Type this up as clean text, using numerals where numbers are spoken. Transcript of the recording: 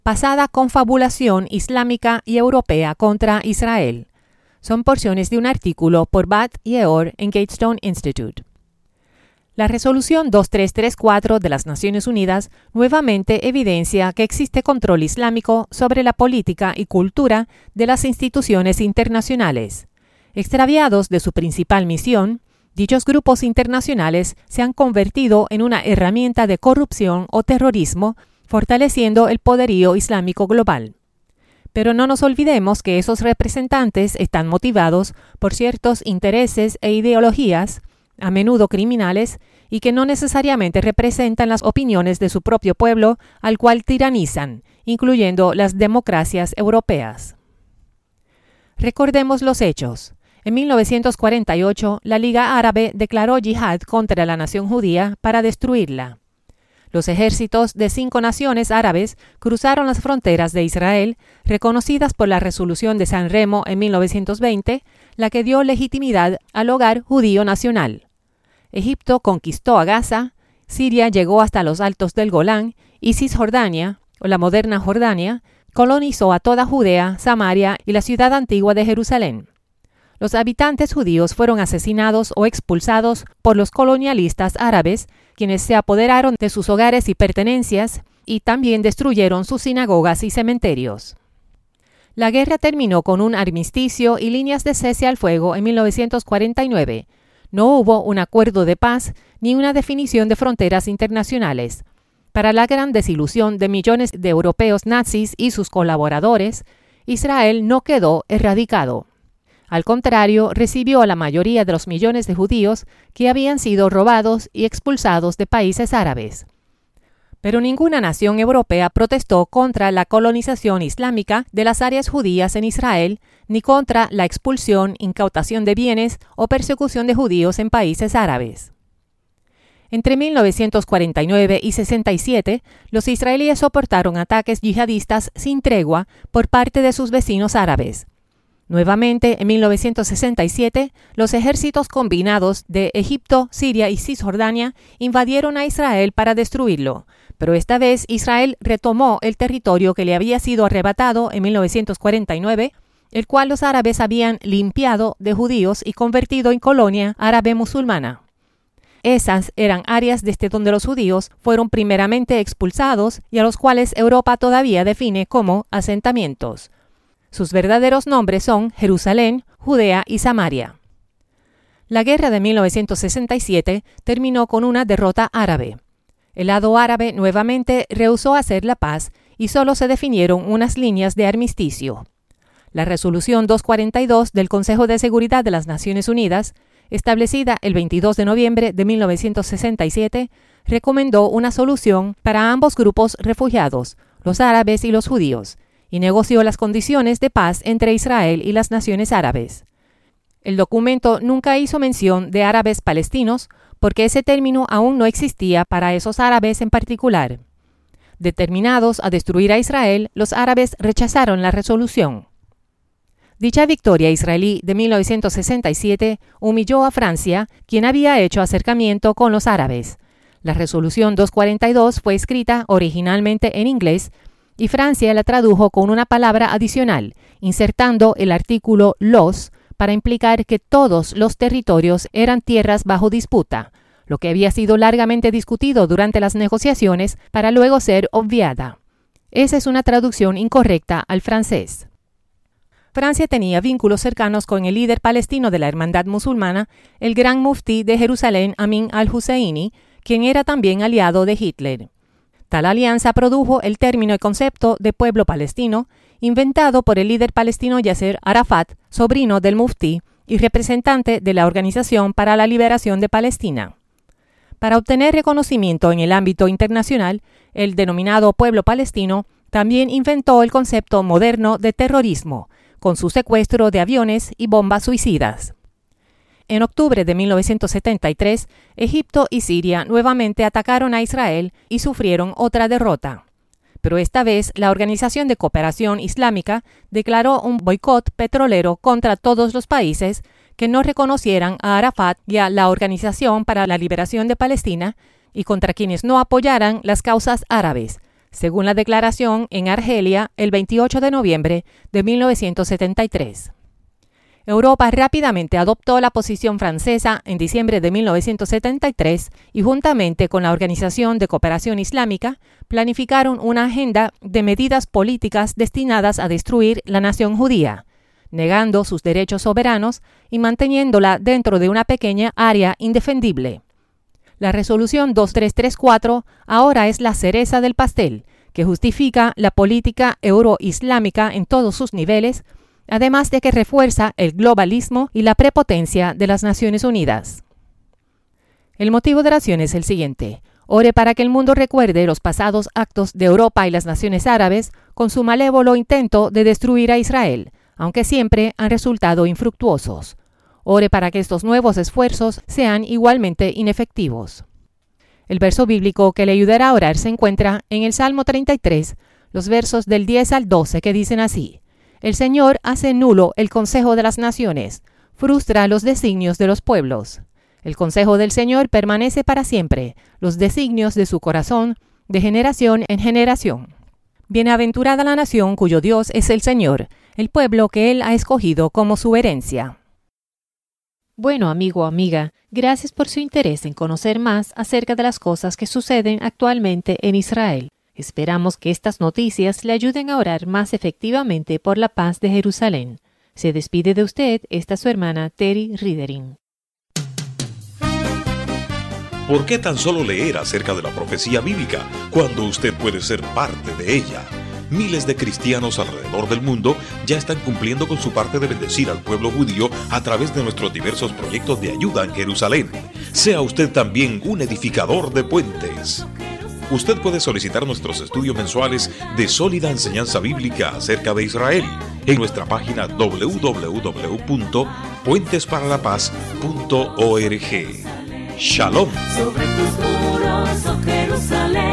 pasada confabulación islámica y europea contra Israel. Son porciones de un artículo por Bat Yeor en Gatestone Institute. La resolución 2334 de las Naciones Unidas nuevamente evidencia que existe control islámico sobre la política y cultura de las instituciones internacionales. Extraviados de su principal misión, dichos grupos internacionales se han convertido en una herramienta de corrupción o terrorismo, fortaleciendo el poderío islámico global. Pero no nos olvidemos que esos representantes están motivados por ciertos intereses e ideologías, a menudo criminales, y que no necesariamente representan las opiniones de su propio pueblo, al cual tiranizan, incluyendo las democracias europeas. Recordemos los hechos. En 1948, la Liga Árabe declaró yihad contra la nación judía para destruirla. Los ejércitos de 5 naciones árabes cruzaron las fronteras de Israel, reconocidas por la Resolución de San Remo en 1920, la que dio legitimidad al hogar judío nacional. Egipto conquistó a Gaza, Siria llegó hasta los altos del Golán y Cisjordania, o la moderna Jordania, colonizó a toda Judea, Samaria y la ciudad antigua de Jerusalén. Los habitantes judíos fueron asesinados o expulsados por los colonialistas árabes, quienes se apoderaron de sus hogares y pertenencias y también destruyeron sus sinagogas y cementerios. La guerra terminó con un armisticio y líneas de cese al fuego en 1949. No hubo un acuerdo de paz ni una definición de fronteras internacionales. Para la gran desilusión de millones de europeos nazis y sus colaboradores, Israel no quedó erradicado. Al contrario, recibió a la mayoría de los millones de judíos que habían sido robados y expulsados de países árabes. Pero ninguna nación europea protestó contra la colonización islámica de las áreas judías en Israel, ni contra la expulsión, incautación de bienes o persecución de judíos en países árabes. Entre 1949 y 67, los israelíes soportaron ataques yihadistas sin tregua por parte de sus vecinos árabes. Nuevamente, en 1967, los ejércitos combinados de Egipto, Siria y Cisjordania invadieron a Israel para destruirlo, pero esta vez Israel retomó el territorio que le había sido arrebatado en 1949, el cual los árabes habían limpiado de judíos y convertido en colonia árabe musulmana. Esas eran áreas desde donde los judíos fueron primeramente expulsados y a los cuales Europa todavía define como asentamientos. Sus verdaderos nombres son Jerusalén, Judea y Samaria. La guerra de 1967 terminó con una derrota árabe. El lado árabe nuevamente rehusó hacer la paz y solo se definieron unas líneas de armisticio. La Resolución 242 del Consejo de Seguridad de las Naciones Unidas, establecida el 22 de noviembre de 1967, recomendó una solución para ambos grupos refugiados, los árabes y los judíos, y negoció las condiciones de paz entre Israel y las naciones árabes. El documento nunca hizo mención de árabes palestinos porque ese término aún no existía para esos árabes en particular. Determinados a destruir a Israel, los árabes rechazaron la resolución. Dicha victoria israelí de 1967 humilló a Francia, quien había hecho acercamiento con los árabes. La resolución 242 fue escrita originalmente en inglés y Francia la tradujo con una palabra adicional, insertando el artículo «los» para implicar que todos los territorios eran tierras bajo disputa, lo que había sido largamente discutido durante las negociaciones para luego ser obviada. Esa es una traducción incorrecta al francés. Francia tenía vínculos cercanos con el líder palestino de la Hermandad Musulmana, el gran muftí de Jerusalén, Amin al-Husseini, quien era también aliado de Hitler. Tal alianza produjo el término y concepto de pueblo palestino, inventado por el líder palestino Yasser Arafat, sobrino del muftí y representante de la Organización para la Liberación de Palestina. Para obtener reconocimiento en el ámbito internacional, el denominado pueblo palestino también inventó el concepto moderno de terrorismo, con su secuestro de aviones y bombas suicidas. En octubre de 1973, Egipto y Siria nuevamente atacaron a Israel y sufrieron otra derrota. Pero esta vez la Organización de Cooperación Islámica declaró un boicot petrolero contra todos los países que no reconocieran a Arafat y a la Organización para la Liberación de Palestina y contra quienes no apoyaran las causas árabes, según la declaración en Argelia el 28 de noviembre de 1973. Europa rápidamente adoptó la posición francesa en diciembre de 1973 y juntamente con la Organización de Cooperación Islámica planificaron una agenda de medidas políticas destinadas a destruir la nación judía, negando sus derechos soberanos y manteniéndola dentro de una pequeña área indefendible. La resolución 2334 ahora es la cereza del pastel, que justifica la política euroislámica en todos sus niveles, además de que refuerza el globalismo y la prepotencia de las Naciones Unidas. El motivo de oración es el siguiente: ore para que el mundo recuerde los pasados actos de Europa y las naciones árabes con su malévolo intento de destruir a Israel, aunque siempre han resultado infructuosos. Ore para que estos nuevos esfuerzos sean igualmente inefectivos. El verso bíblico que le ayudará a orar se encuentra en el Salmo 33, los versos del 10 al 12, que dicen así: El Señor hace nulo el consejo de las naciones, frustra los designios de los pueblos. El consejo del Señor permanece para siempre, los designios de su corazón, de generación en generación. Bienaventurada la nación cuyo Dios es el Señor, el pueblo que Él ha escogido como su herencia. Bueno, amigo o amiga, gracias por su interés en conocer más acerca de las cosas que suceden actualmente en Israel. Esperamos que estas noticias le ayuden a orar más efectivamente por la paz de Jerusalén. Se despide de usted esta su hermana Terry Riedering. ¿Por qué tan solo leer acerca de la profecía bíblica cuando usted puede ser parte de ella? Miles de cristianos alrededor del mundo ya están cumpliendo con su parte de bendecir al pueblo judío a través de nuestros diversos proyectos de ayuda en Jerusalén. Sea usted también un edificador de puentes. Usted puede solicitar nuestros estudios mensuales de sólida enseñanza bíblica acerca de Israel en nuestra página www.puentesparalapaz.org. Shalom. Sobre tus muros, oh Jerusalén.